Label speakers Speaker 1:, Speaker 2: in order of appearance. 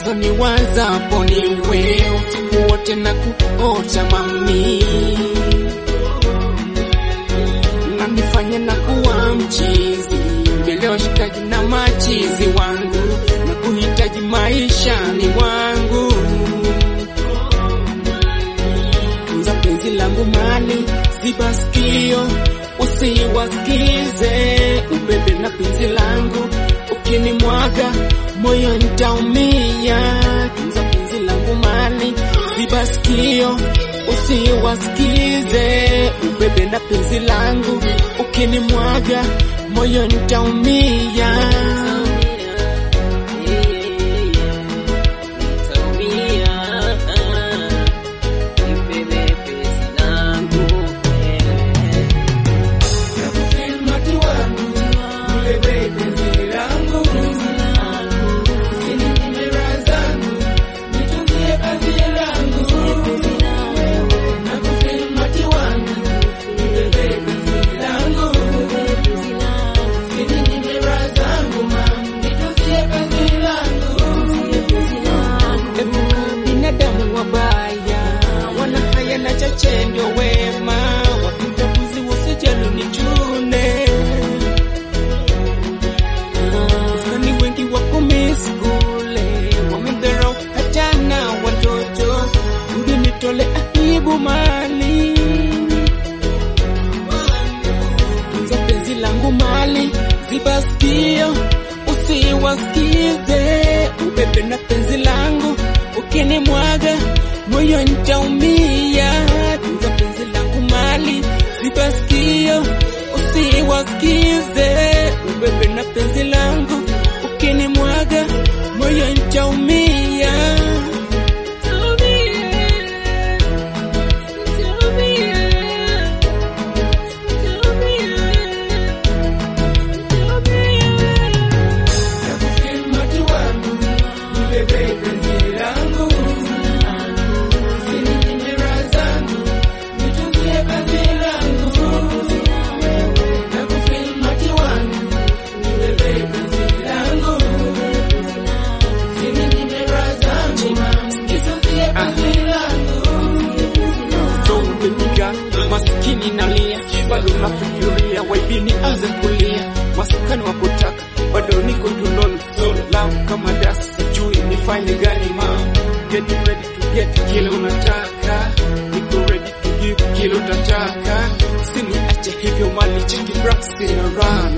Speaker 1: moyoni wazapo ni wewe, usiku wote na kuota mami, na nifanye na kuwa mchizi mbele ya washikaji na machizi wangu, na kuhitaji maishani mwangu. Tunza penzi langu mali, ziba sikio usiwasikize, ubebe na penzi langu, ukinimwaga moyo nitaumia. Tunza penzi langu mali, ziba sikio usiwasikize, ubebe na penzi langu, ukinimwaga moyo nitaumia. Ndio wema wakitabuzi usijali nichune, usani wengi wako miskule wamedharau hata na watoto, rudi nitole aibu mali. Tunza penzi langu mali, ziba sikio usiwasikize, ubebe na penzi langu, ukinimwaga moyo nitaumia. Tunza penzi langu mali, ziba sikio usiwasikize, ubebe na penzi langu, ukinimwaga moyo nitaumia. Maskini nalia, bado nafikiria waibini anze kulia, maskani wa kutaka bado niko tunoni, so love kama dasi, sijui nifanye gani ma. Get ready to get kile unataka, niko ready to give kile utataka, usiniache hivyo mali, cheki brax in a run.